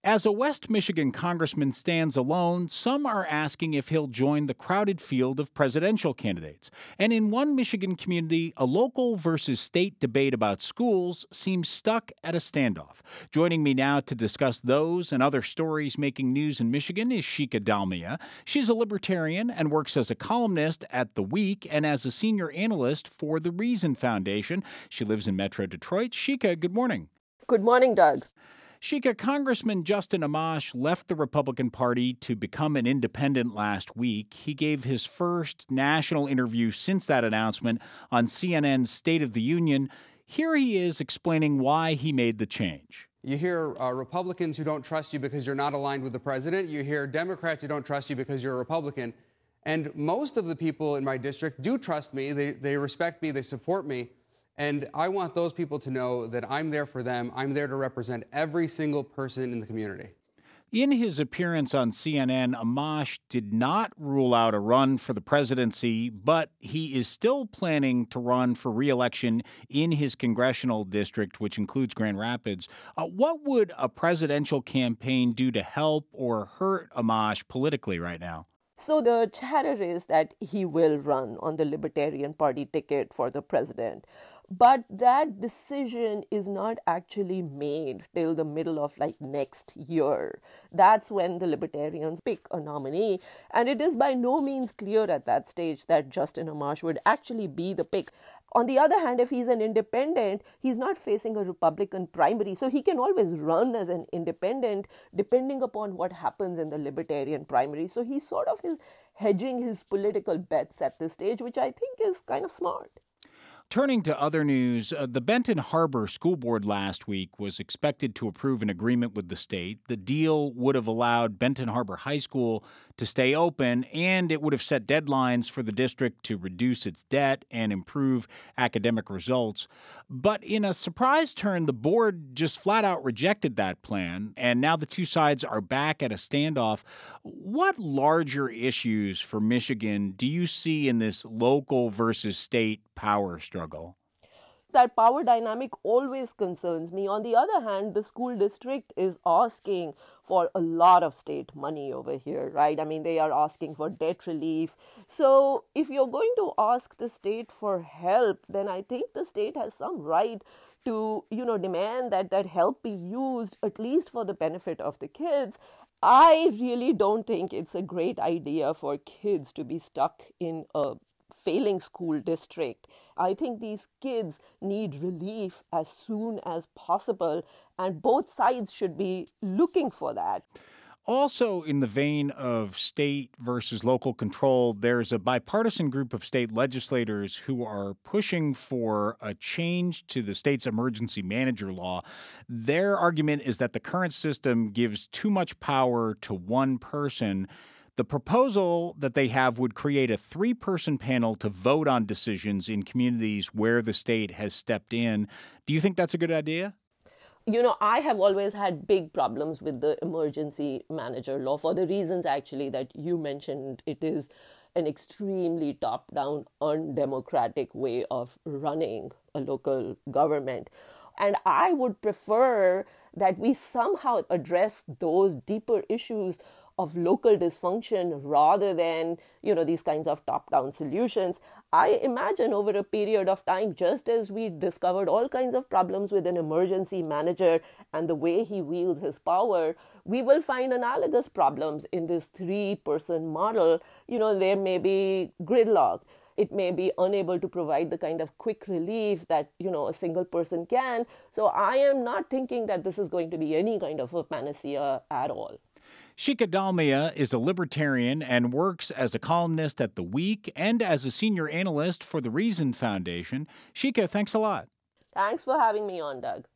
As a West Michigan congressman stands alone, some are asking if he'll join the crowded field of presidential candidates. And in one Michigan community, a local versus state debate about schools seems stuck at a standoff. Joining me now to discuss those and other stories making news in Michigan is Shikha Dalmia. She's a libertarian and works as a columnist at The Week and as a senior analyst for the Reason Foundation. She lives in Metro Detroit. Shikha, good morning. Good morning, Doug. Shikha, Congressman Justin Amash left the Republican Party to become an independent last week. He gave his first national interview since that announcement on CNN's State of the Union. Here he is explaining why he made the change. You hear Republicans who don't trust you because you're not aligned with the president. You hear Democrats who don't trust you because you're a Republican. And most of the people in my district do trust me. They respect me. They support me. And I want those people to know that I'm there for them. I'm there to represent every single person in the community. In his appearance on CNN, Amash did not rule out a run for the presidency, but he is still planning to run for re-election in his congressional district, which includes Grand Rapids. What would a presidential campaign do to help or hurt Amash politically right now? So the chatter is that he will run on the Libertarian Party ticket for the president. But that decision is not actually made till the middle of next year. That's when the Libertarians pick a nominee. And it is by no means clear at that stage that Justin Amash would actually be the pick. On the other hand, if he's an independent, he's not facing a Republican primary. So he can always run as an independent depending upon what happens in the Libertarian primary. So he's sort of hedging his political bets at this stage, which I think is kind of smart. Turning to other news, the Benton Harbor School Board last week was expected to approve an agreement with the state. The deal would have allowed Benton Harbor High School to stay open, and it would have set deadlines for the district to reduce its debt and improve academic results. But in a surprise turn, the board just flat out rejected that plan, and now the two sides are back at a standoff. What larger issues for Michigan do you see in this local versus state power struggle? That power dynamic always concerns me. On the other hand, the school district is asking for a lot of state money over here, right? I mean, they are asking for debt relief. So if you're going to ask the state for help, then I think the state has some right to, demand that help be used at least for the benefit of the kids. I really don't think it's a great idea for kids to be stuck in a failing school district. I think these kids need relief as soon as possible, and both sides should be looking for that. Also, in the vein of state versus local control, there's a bipartisan group of state legislators who are pushing for a change to the state's emergency manager law. Their argument is that the current system gives too much power to one person. The proposal that they have would create a 3-person panel to vote on decisions in communities where the state has stepped in. Do you think that's a good idea? I have always had big problems with the emergency manager law for the reasons actually that you mentioned. It is an extremely top-down, undemocratic way of running a local government. And I would prefer that we somehow address those deeper issues of local dysfunction rather than, these kinds of top-down solutions. I imagine over a period of time, just as we discovered all kinds of problems with an emergency manager and the way he wields his power, we will find analogous problems in this 3-person model. There may be gridlock. It may be unable to provide the kind of quick relief that, a single person can. So I am not thinking that this is going to be any kind of a panacea at all. Shikha Dalmia is a libertarian and works as a columnist at The Week and as a senior analyst for the Reason Foundation. Shikha, thanks a lot. Thanks for having me on, Doug.